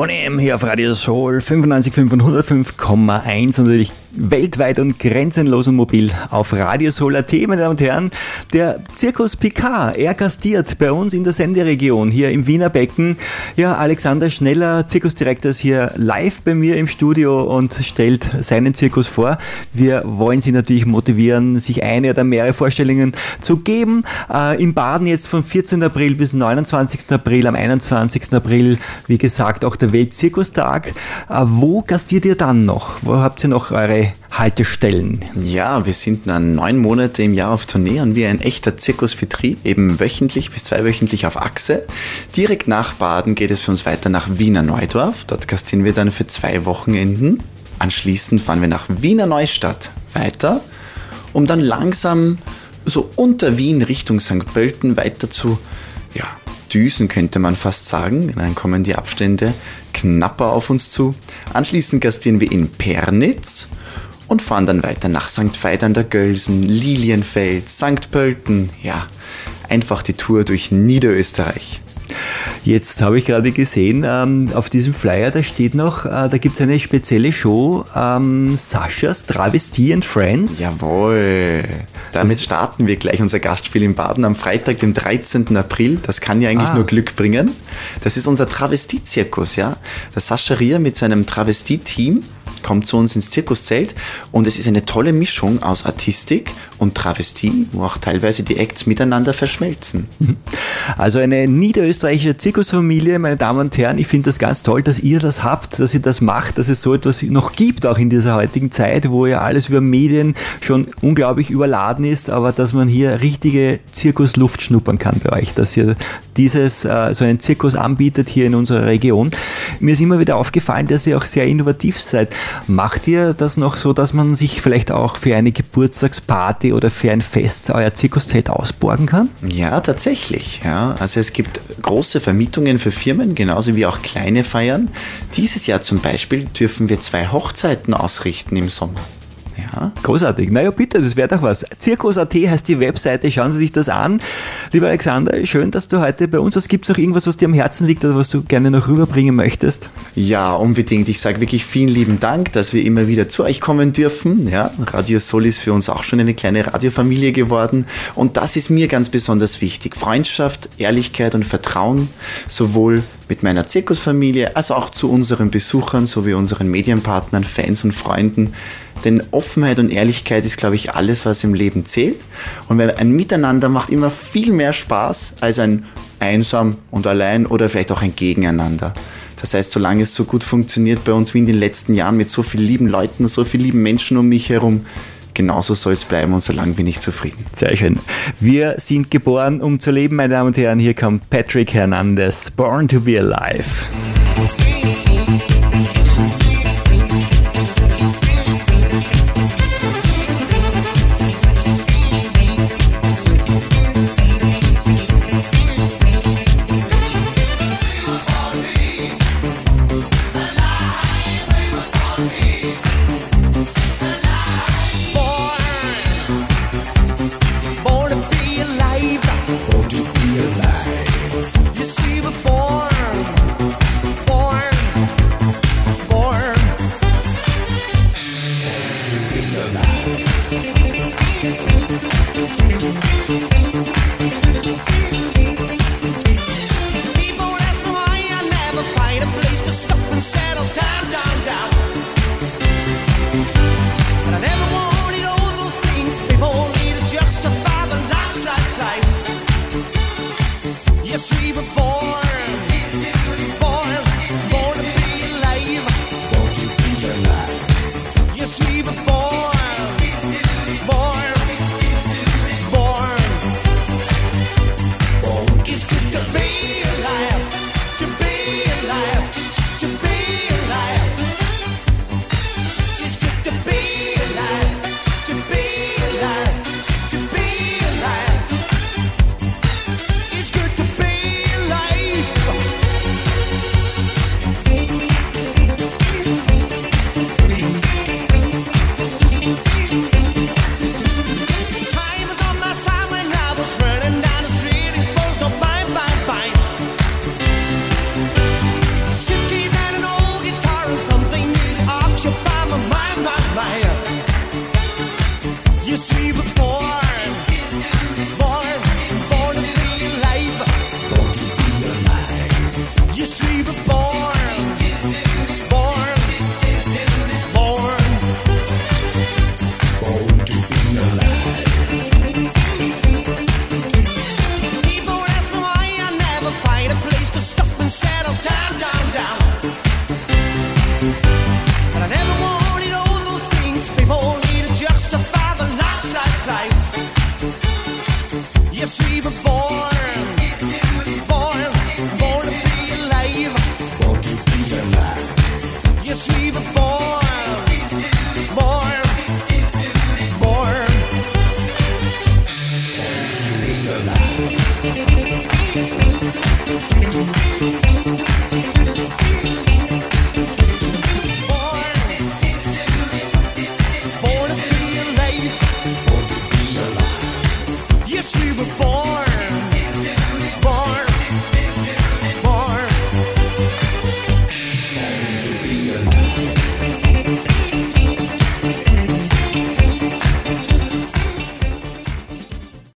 Bonnie M hier auf Radio Soul 95.5 und 105,1 und natürlich weltweit und grenzenlos und mobil auf Radio Soul.at, meine Damen und Herren. Der Zirkus Picard, er gastiert bei uns in der Senderegion hier im Wiener Becken. Ja, Alexander Schneller, Zirkusdirektor, ist hier live bei mir im Studio und stellt seinen Zirkus vor. Wir wollen Sie natürlich motivieren, sich eine oder mehrere Vorstellungen zu geben. In Baden jetzt vom 14. April bis 29. April, am 21. April, wie gesagt, auch der Weltzirkustag. Wo gastiert ihr dann noch? Wo habt ihr noch eure Haltestellen? Ja, wir sind dann 9 Monate im Jahr auf Tournee und wie ein echter Zirkusbetrieb, eben wöchentlich bis zweiwöchentlich auf Achse. Direkt nach Baden geht es für uns weiter nach Wiener Neudorf. Dort gastieren wir dann für 2 Wochenenden. Anschließend fahren wir nach Wiener Neustadt weiter, um dann langsam so unter Wien Richtung St. Pölten weiter zu, düsen, könnte man fast sagen. Dann kommen die Abstände knapper auf uns zu. Anschließend gastieren wir in Pernitz und fahren dann weiter nach St. Veit an der Gölsen, Lilienfeld, St. Pölten. Ja, einfach die Tour durch Niederösterreich. Jetzt habe ich gerade gesehen, auf diesem Flyer, da steht noch, da gibt es eine spezielle Show, Saschas Travestie and Friends. Jawohl. Damit starten wir gleich unser Gastspiel in Baden am Freitag, dem 13. April. Das kann ja eigentlich nur Glück bringen. Das ist unser Travestie-Zirkus, ja. Der Sascha Rier mit seinem Travestie-Team kommt zu uns ins Zirkuszelt und es ist eine tolle Mischung aus Artistik und Travestie, wo auch teilweise die Acts miteinander verschmelzen. Also eine niederösterreichische Zirkusfamilie, meine Damen und Herren, ich finde das ganz toll, dass ihr das habt, dass ihr das macht, dass es so etwas noch gibt, auch in dieser heutigen Zeit, wo ja alles über Medien schon unglaublich überladen ist, aber dass man hier richtige Zirkusluft schnuppern kann bei euch, dass ihr so einen Zirkus anbietet hier in unserer Region. Mir ist immer wieder aufgefallen, dass ihr auch sehr innovativ seid. Macht ihr das noch so, dass man sich vielleicht auch für eine Geburtstagsparty oder für ein Fest euer Zirkuszelt ausborgen kann? Ja, tatsächlich. Ja. Also es gibt große Vermietungen für Firmen, genauso wie auch kleine Feiern. Dieses Jahr zum Beispiel dürfen wir 2 Hochzeiten ausrichten im Sommer. Ja. Großartig. Naja, bitte, das wäre doch was. Zirkus.at heißt die Webseite, schauen Sie sich das an. Lieber Alexander, schön, dass du heute bei uns bist. Gibt es noch irgendwas, was dir am Herzen liegt oder was du gerne noch rüberbringen möchtest? Ja, unbedingt. Ich sage wirklich vielen lieben Dank, dass wir immer wieder zu euch kommen dürfen. Ja, Radio Soul ist für uns auch schon eine kleine Radiofamilie geworden und das ist mir ganz besonders wichtig. Freundschaft, Ehrlichkeit und Vertrauen, sowohl mit meiner Zirkusfamilie als auch zu unseren Besuchern sowie unseren Medienpartnern, Fans und Freunden. Denn Offenheit und Ehrlichkeit ist, glaube ich, alles, was im Leben zählt. Und ein Miteinander macht immer viel mehr Spaß als ein Einsam und allein oder vielleicht auch ein Gegeneinander. Das heißt, solange es so gut funktioniert bei uns wie in den letzten Jahren mit so vielen lieben Leuten und so vielen lieben Menschen um mich herum, genauso soll es bleiben und solange bin ich zufrieden. Sehr schön. Wir sind geboren, um zu leben, meine Damen und Herren. Hier kommt Patrick Hernandez, Born to be Alive. You see, we're born man.